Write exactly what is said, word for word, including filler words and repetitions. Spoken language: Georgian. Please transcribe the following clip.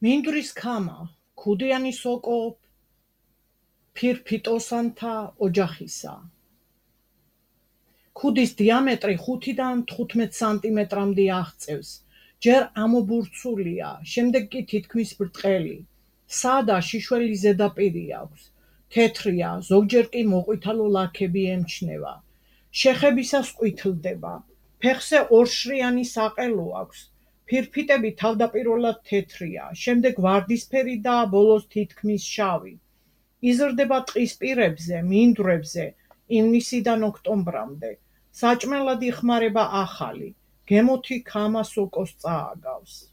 მინდვრის ქამა ქუდიანი სოკო ფირფიტოსანთა ოჯახისა. ქუდის დიამეტრი ხუთიდან თხუთმეტ სანტიმეტრამდე აღწევს, ჯერ ამობურცულია, შემდეგ კი თითქმის ბრტყელი. სადა შიშველი ზედაპირი აქვს, თეთრია, ზოგჯერ კი მოყვითალო ლაქები ემჩნევა. შეხებისას ყვითლდება, ფეხზე ორშრიანი საყელო აქვს. ფირფიტები თავდაპირველად თეთრია, შემდეგ ვარდისფერი და ბოლოს თითქმის შავი. იზრდება ტყის პირებზე, მინდვრებზე, ივნისიდან ოქტომბრამდე. საჭმელად იხმარება ახალი, გემოთი ქამა სოკოს წააგავს.